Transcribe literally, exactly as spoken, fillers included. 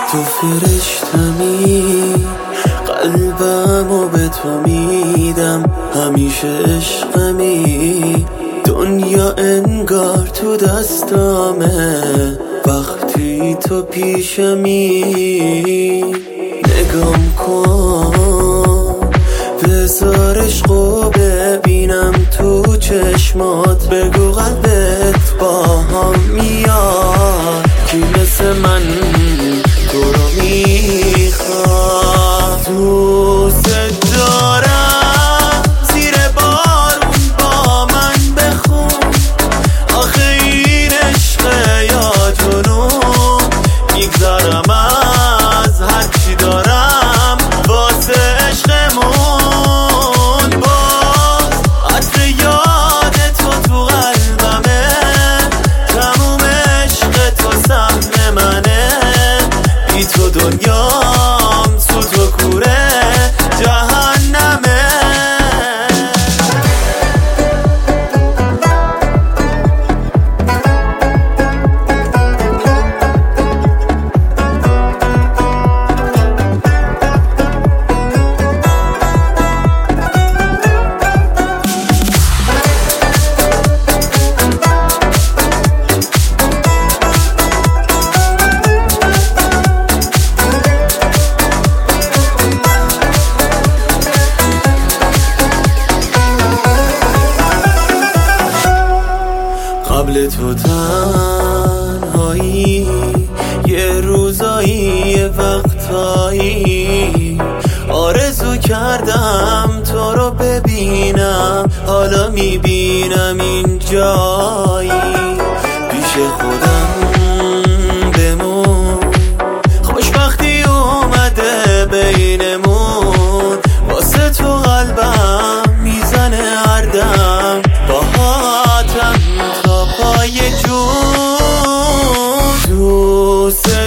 تو فرشتمی، قلبمو به تو میدم، همیشه عشقمی. دنیا انگار تو دستامه وقتی تو پیشمی. نگام کن بذار عشقو ببینم تو چشمات، بگو قلبت با هم میاد کی مثل من تو رو میخواد. دوست دارم زیر بارون با من بخون، آخه این عشقه یا جنون. میگذارم از هرچی دارم واسه عشقمون. باز عطر یاد تو تو قلبمه، تموم عشق تو سهم منه. بی تو دنیام سوت و کوره جهنمه. قبل تو تنهایی، یه روزایی یه وقتایی آرزو کردم تو رو ببینم. حالا میبینم این جایی پیش خودم بمون. خوشبختی اومده بینمون، واسه تو قلبم میزنه هر دم. باهاتم تا پای جون. دوست